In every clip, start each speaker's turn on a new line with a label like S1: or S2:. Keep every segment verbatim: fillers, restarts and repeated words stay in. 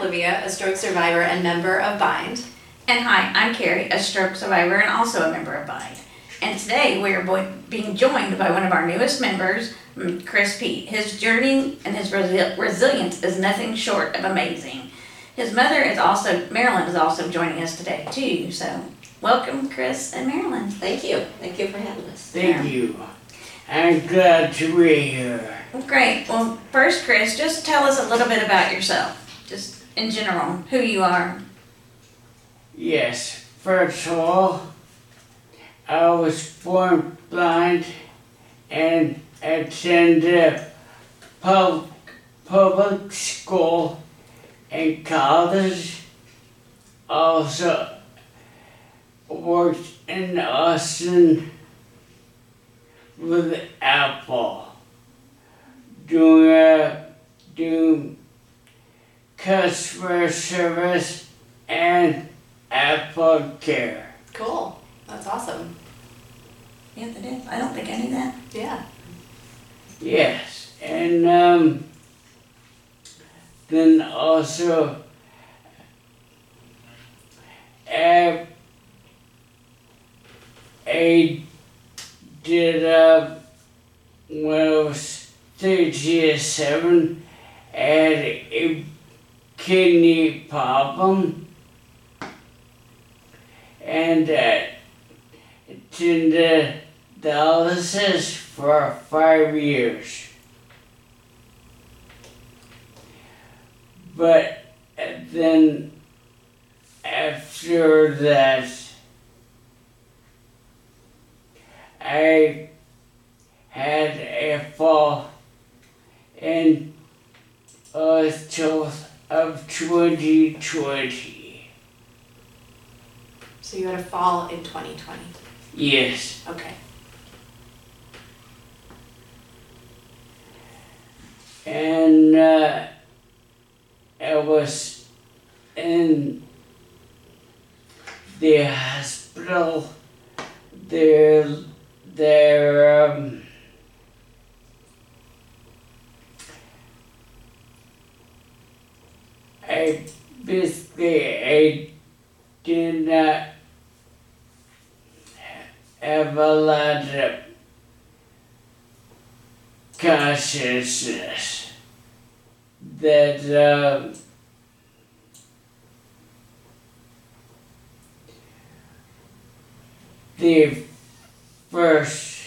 S1: Olivia, a stroke survivor and member of BIND.
S2: And hi, I'm Carrie, a stroke survivor and also a member of BIND. And today we are bo- being joined by one of our newest members, Chris Pete. His journey and his resi- resilience is nothing short of amazing. His mother is also, Marilyn is also joining us today too. So welcome, Chris and Marilyn.
S3: Thank you. Thank you for having us.
S4: Thank you. I'm glad to be here.
S2: Great. Well, first, Chris, just tell us a little bit about yourself, just in general, who you are.
S4: Yes, first of all, I was born blind and attended pub- public school and college. Also worked in Austin with Apple, doing, uh, doing customer service and Apple Care.
S1: Cool. That's awesome.
S2: Yeah, that is. I don't think I knew that.
S1: Yeah.
S4: Yes, and um, then also I, I did uh, when I was thirty-seven, I had a kidney problem, and uh, attended dialysis for five years. But then after that, I had a fall in October of twenty twenty.
S1: So you had a fall in twenty twenty.
S4: Yes.
S1: Okay.
S4: And uh, I was in the hospital. There, there, um, I basically, I did not have a lot of consciousness that uh, the first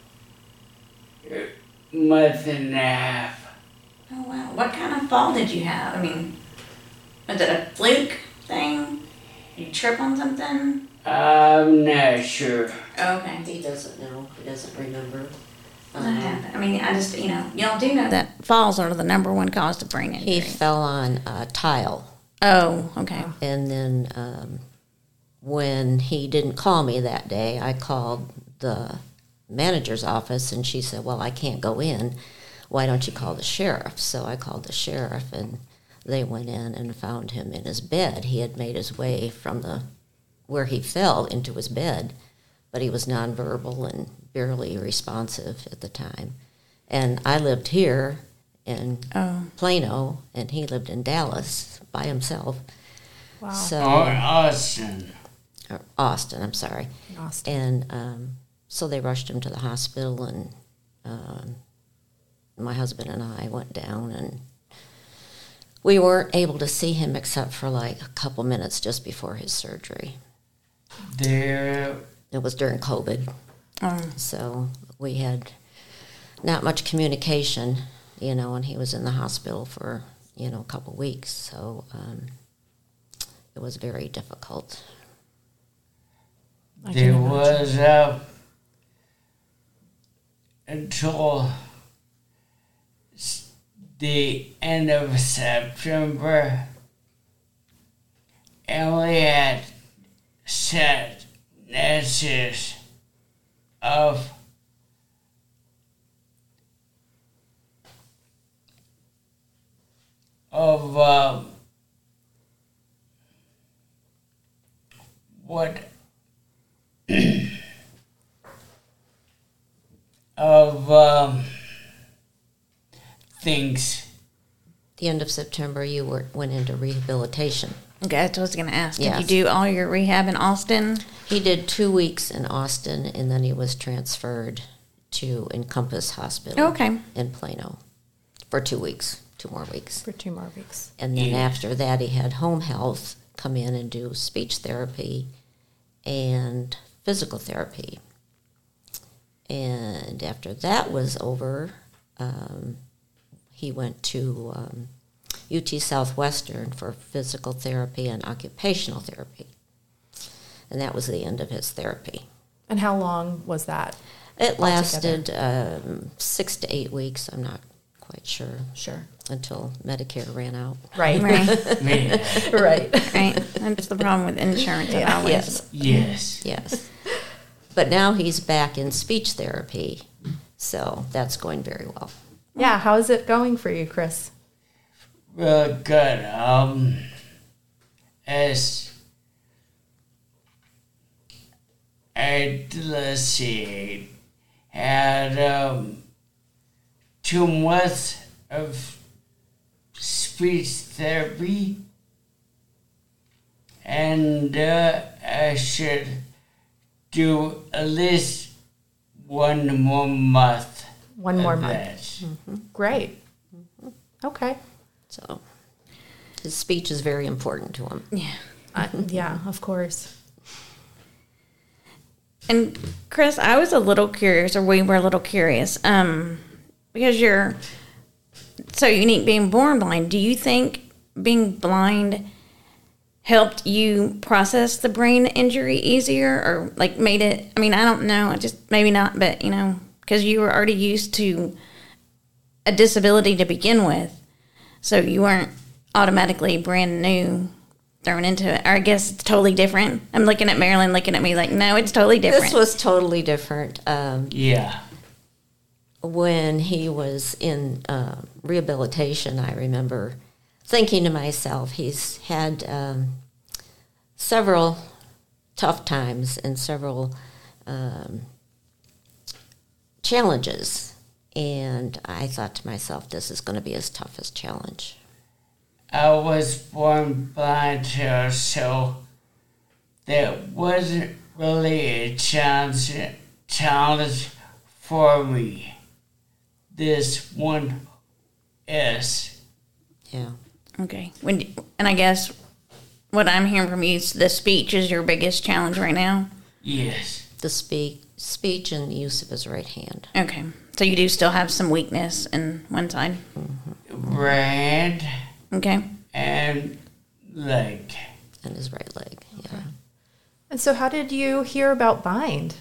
S4: month and a half.
S2: Oh, wow. What kind of fall did you have? I mean, was it a fluke thing? Did you trip on something?
S4: I'm not sure.
S2: Oh, okay.
S3: He doesn't know. He doesn't remember.
S2: That
S3: Um,
S2: happened. I mean, I just, you know, y'all do know that falls are the number one cause of brain injury.
S5: He fell on a tile,
S2: Oh, okay.
S5: and then um, when he didn't call me that day, I called the manager's office, and she said, well, I can't go in. Why don't you call the sheriff? So I called the sheriff, and they went in and found him in his bed. He had made his way from the where he fell into his bed, but he was nonverbal and barely responsive at the time. And I lived here in
S2: Oh,
S5: Plano, and he lived in Dallas by himself.
S6: Wow.
S5: So,
S4: Or Austin.
S5: or Austin, I'm sorry.
S6: Austin.
S5: And um, so they rushed him to the hospital, and um, my husband and I went down, and we weren't able to see him except for like a couple minutes just before his surgery.
S4: There,
S5: It was during COVID,
S2: oh.
S5: so we had not much communication, you know, and he was in the hospital for, you know, a couple weeks, so um, it was very difficult.
S6: I can
S4: there
S6: imagine.
S4: was uh, until s- the end of September, Emily had sent messages of of um, what of um, things
S5: the end of September, you were, went into rehabilitation.
S2: Okay, that's what I was going to ask. Did
S5: Yes.
S2: you do all your rehab in Austin?
S5: He did two weeks in Austin, and then he was transferred to Encompass Hospital
S2: Okay.
S5: in Plano for two weeks, two more weeks.
S6: For two more weeks.
S5: And then
S4: Yeah.
S5: after that, he had home health come in and do speech therapy and physical therapy. And after that was over, um, he went to um, U T Southwestern for physical therapy and occupational therapy. And that was the end of his therapy.
S6: And how long was that?
S5: It lasted um, six to eight weeks, I'm not quite sure,
S6: Sure.
S5: until Medicare ran out.
S6: Right.
S2: Right.
S4: Man,
S6: Right.
S2: Right. That's the problem with insurance. It always.
S5: Yes.
S4: yes.
S5: Yes. But now he's back in speech therapy, so that's going very well.
S6: Yeah. How is it going for you, Chris?
S4: Real good. Um, as I, let's see, had um, two months of speech therapy, and uh, I should do at least one more month.
S6: One more
S4: of
S6: month.
S4: that.
S6: Great. Okay.
S5: So his speech is very important to him.
S2: Yeah.
S6: Uh, yeah, of course.
S2: And Chris, I was a little curious, or we were a little curious, um, because you're so unique being born blind. Do you think being blind helped you process the brain injury easier, or like made it? I mean, I don't know. I just maybe not, but you know, because you were already used to a disability to begin with, so you weren't automatically brand new thrown into it. Or I guess it's totally different. I'm looking at Marilyn, looking at me like, no, it's totally different.
S5: This was totally different. Um,
S4: Yeah.
S5: when he was in uh, rehabilitation, I remember thinking to myself, he's had um, several tough times and several um, challenges. And I thought to myself, this is going to be his toughest challenge.
S4: I was born blind too, so that wasn't really a challenge, challenge for me. This one is.
S5: Yeah.
S2: Okay. When and I guess what I'm hearing from you is the speech is your biggest challenge right now.
S4: Yes.
S5: The speak, speech and the use of his right hand.
S2: Okay. So you do still have some weakness in one side.
S4: Right
S2: Okay.
S4: and leg.
S5: And his right leg. Yeah.
S6: And so, how did you hear about Bind?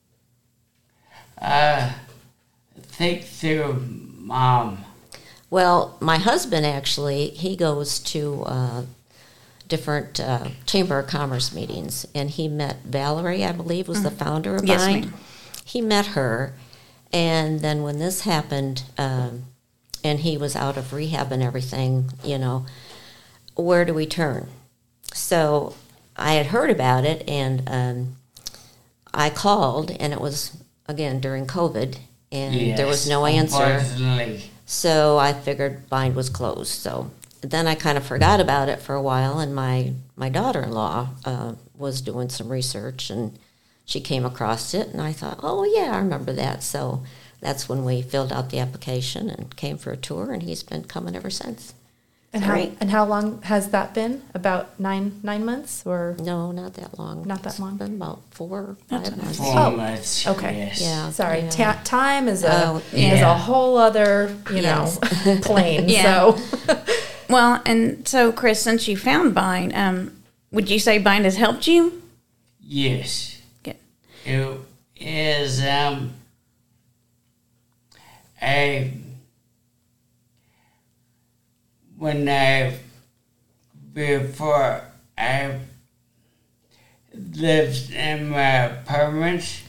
S4: Uh, think through mom.
S5: Well, my husband actually, he goes to uh, different uh, Chamber of Commerce meetings, and he met Valerie, I believe, was the founder of
S2: Yes,
S5: Bind.
S2: ma'am.
S5: He met her, and then when this happened, um, and he was out of rehab and everything, you know, where do we turn? So I had heard about it, and um, I called, and it was, again, during COVID, and
S4: Yes,
S5: there was no answer.
S4: unfortunately.
S5: So I figured Bind was closed. So then I kind of forgot about it for a while, and my, my daughter-in-law uh, was doing some research, and she came across it, and I thought, oh, yeah, I remember that. So that's when we filled out the application and came for a tour, and he's been coming ever since.
S6: And how,
S5: Great.
S6: and how long has that been? About nine nine months or?
S5: No, not that long.
S6: Not that
S5: It's
S6: long?
S5: been about four, five months.
S4: Four
S6: Oh,
S4: months.
S6: okay.
S4: Yes.
S5: Yeah.
S6: Sorry,
S5: yeah.
S6: ta- time is a
S5: Oh,
S6: is
S4: yeah.
S6: a whole other you
S5: Yes.
S6: know plane.
S2: Yeah.
S6: So
S2: Well, and so Chris, since you found Bind, um, would you say Bind has helped you?
S4: Yes.
S2: Good.
S4: It is um I when I before I lived in my apartment,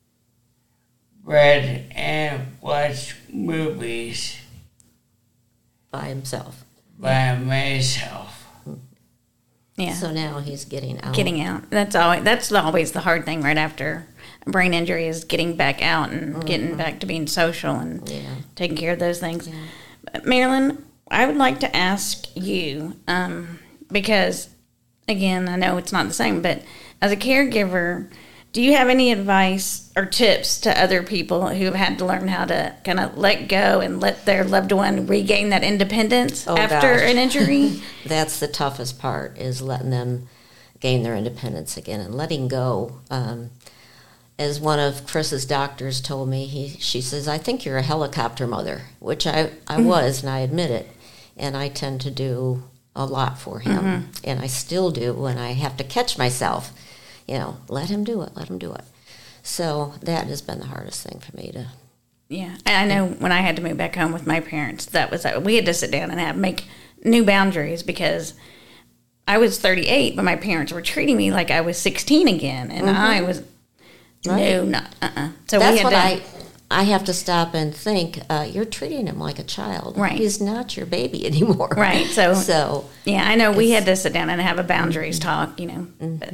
S4: read and watched movies
S5: By himself.
S4: by myself.
S2: Yeah.
S5: So now he's getting out.
S2: Getting out. That's always that's always the hard thing right after a brain injury is getting back out and getting back to being social and
S5: Yeah.
S2: taking care of those things. But Marilyn, I would like to ask you, um, because, again, I know it's not the same, but as a caregiver, do you have any advice or tips to other people who have had to learn how to kind of let go and let their loved one regain that independence
S5: Oh,
S2: after
S5: gosh.
S2: an injury?
S5: That's the toughest part, is letting them gain their independence again and letting go. Um, as one of Chris's doctors told me, he she says, I think you're a helicopter mother, which I, I was, and I admit it. And I tend to do a lot for him,
S2: Mm-hmm.
S5: and I still do, and I have to catch myself. You know, let him do it, let him do it. So that has been the hardest thing for me to.
S2: Yeah, and I know when I had to move back home with my parents, that was we had to sit down and have make new boundaries because I was thirty-eight, but my parents were treating me like I was sixteen again, and
S5: Mm-hmm.
S2: I was
S5: Right.
S2: no, not uh, uh So
S5: That's
S2: we had
S5: what
S2: to,
S5: I. I have to stop and think. Uh, you're treating him like a child.
S2: Right.
S5: He's not your baby anymore.
S2: Right, so-
S5: so
S2: Yeah, I know we
S5: It's-
S2: had to sit down and have a boundaries talk, you know. But,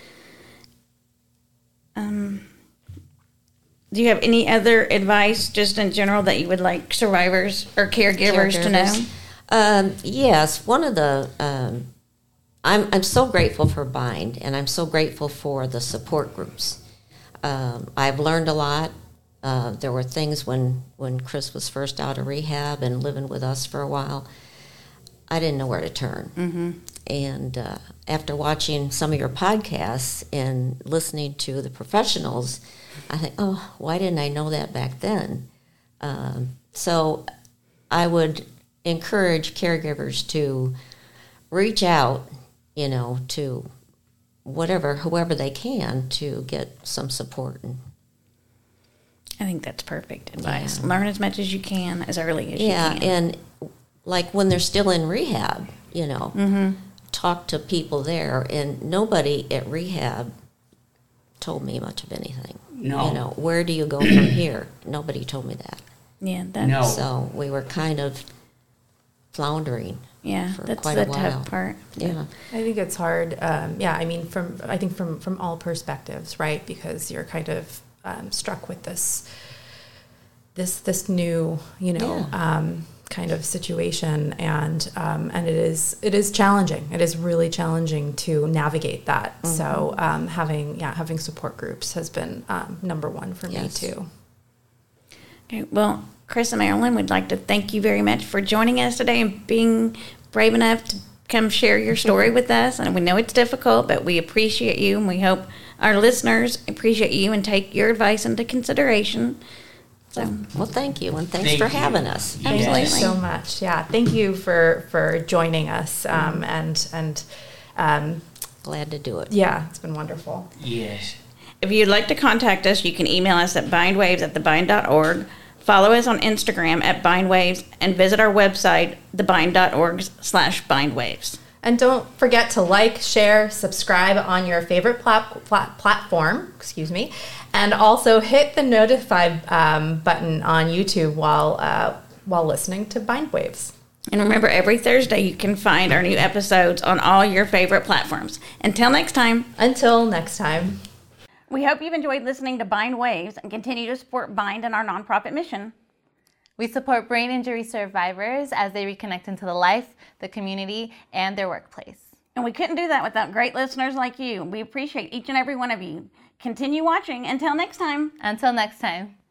S2: um, do you have any other advice, just in general, that you would like survivors or caregivers, to know?
S5: Caregivers. Um, yes, one of the um, I'm I'm so grateful for Bind, and I'm so grateful for the support groups. Um, I've learned a lot. Uh, there were things when when Chris was first out of rehab and living with us for a while, I didn't know where to turn. Mm-hmm. And uh, after watching some of your podcasts and listening to the professionals, I think, oh, why didn't I know that back then? Um, so I would encourage caregivers to reach out, you know, to whatever, whoever they can to get some support. And,
S2: I think that's perfect advice.
S5: Yeah.
S2: Learn as much as you can as early as
S5: yeah,
S2: you can.
S5: and like when they're still in rehab, you know,
S2: Mm-hmm.
S5: talk to people there, and nobody at rehab told me much of anything.
S4: No.
S5: You know, where do you go from here? Nobody told me that.
S2: Yeah, that's,
S4: No.
S5: So we were kind of floundering.
S2: yeah,
S5: for
S2: that's
S5: quite
S2: the
S5: a while.
S2: tough part.
S5: Yeah.
S6: I think it's hard. Um, yeah, I mean, from I think from from all perspectives, right? Because you're kind of um, struck with this this this new, you know,
S5: Yeah.
S6: um, kind of situation, and um, and it is it is challenging. It is really challenging to navigate that.
S5: Mm-hmm.
S6: So um, having yeah having support groups has been um, number one for
S5: Yes.
S6: me too.
S2: Okay, well, Chris and Marilyn, we'd like to thank you very much for joining us today and being brave enough to come share your story with us. And we know it's difficult, but we appreciate you, and we hope our listeners appreciate you and take your advice into consideration. So,
S5: Well, thank you, and thanks
S4: Thank
S5: for
S4: you.
S5: having us.
S6: Thank you
S2: Absolutely.
S6: so much. Yeah, thank you for for joining us. Um, and and um,
S5: Glad to do it.
S6: yeah, it's been wonderful.
S4: Yes.
S2: if you'd like to contact us, you can email us at bindwaves at thebind dot org. Follow us on Instagram at bindwaves and visit our website, thebind dot org slash bindwaves.
S6: And don't forget to like, share, subscribe on your favorite plat- plat- platform, excuse me, and also hit the notify um, button on YouTube while uh, while listening to Bind Waves.
S2: And remember, every Thursday you can find our new episodes on all your favorite platforms. Until next time.
S6: Until next time.
S2: We hope you've enjoyed listening to Bind Waves and continue to support Bind and our nonprofit mission.
S1: We support brain injury survivors as they reconnect into the life, the community, and their workplace.
S2: And we couldn't do that without great listeners like you. We appreciate each and every one of you. Continue watching. Until next time.
S1: Until next time.